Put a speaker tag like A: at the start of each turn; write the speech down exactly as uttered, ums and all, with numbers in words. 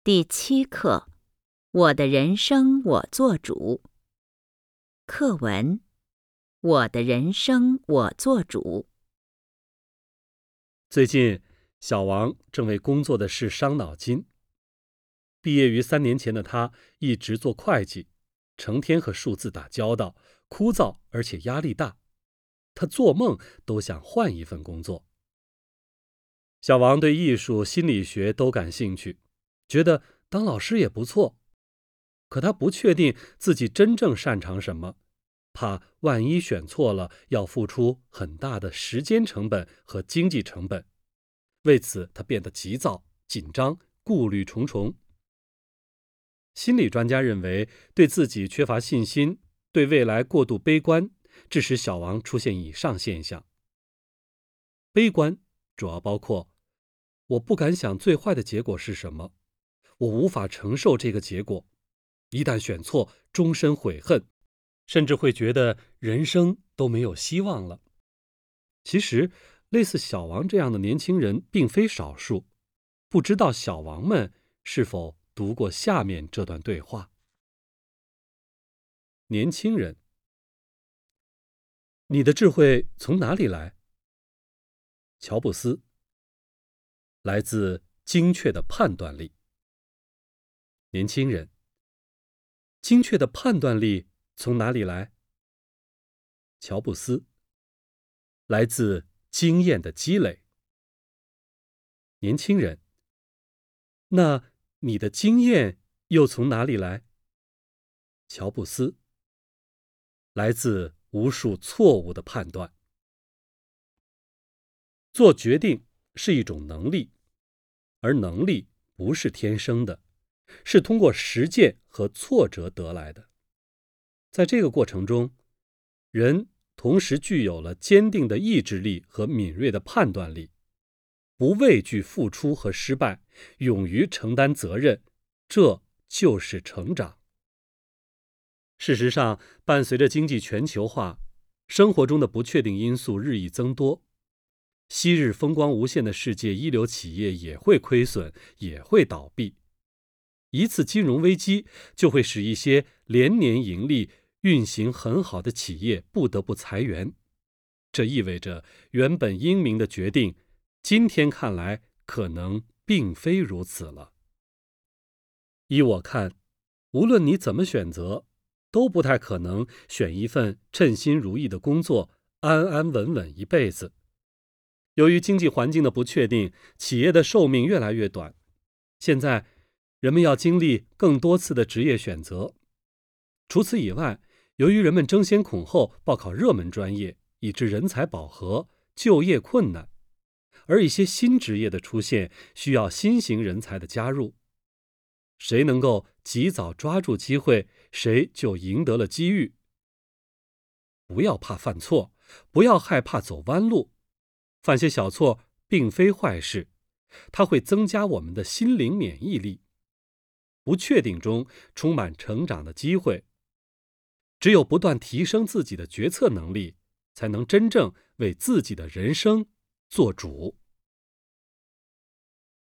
A: 第七课，我的人生我做主。课文：我的人生我做主。
B: 最近，小王正为工作的事伤脑筋。毕业于三年前的他，一直做会计，成天和数字打交道，枯燥而且压力大。他做梦都想换一份工作。小王对艺术、心理学都感兴趣，觉得当老师也不错。可他不确定自己真正擅长什么，怕万一选错了，要付出很大的时间成本和经济成本。为此，他变得急躁、紧张，顾虑重重。心理专家认为，对自己缺乏信心，对未来过度悲观，致使小王出现以上现象。悲观主要包括：我不敢想最坏的结果是什么，我无法承受这个结果，一旦选错，终身悔恨，甚至会觉得人生都没有希望了。其实，类似小王这样的年轻人并非少数，不知道小王们是否读过下面这段对话。年轻人，你的智慧从哪里来？乔布斯，来自精确的判断力。年轻人，精确的判断力从哪里来？乔布斯，来自经验的积累。年轻人，那你的经验又从哪里来？乔布斯，来自无数错误的判断。做决定是一种能力，而能力不是天生的，是通过实践和挫折得来的。在这个过程中，人同时具有了坚定的意志力和敏锐的判断力，不畏惧付出和失败，勇于承担责任，这就是成长。事实上，伴随着经济全球化，生活中的不确定因素日益增多。昔日风光无限的世界一流企业也会亏损，也会倒闭。一次金融危机就会使一些连年盈利、运行很好的企业不得不裁员。这意味着原本英明的决定，今天看来可能并非如此了。依我看，无论你怎么选择，都不太可能选一份称心如意的工作，安安稳稳一辈子。由于经济环境的不确定，企业的寿命越来越短。现在，人们要经历更多次的职业选择。除此以外，由于人们争先恐后报考热门专业，以致人才饱和，就业困难。而一些新职业的出现，需要新型人才的加入。谁能够及早抓住机会，谁就赢得了机遇。不要怕犯错，不要害怕走弯路。犯些小错并非坏事，它会增加我们的心灵免疫力。不确定中充满成长的机会。只有不断提升自己的决策能力，才能真正为自己的人生做主。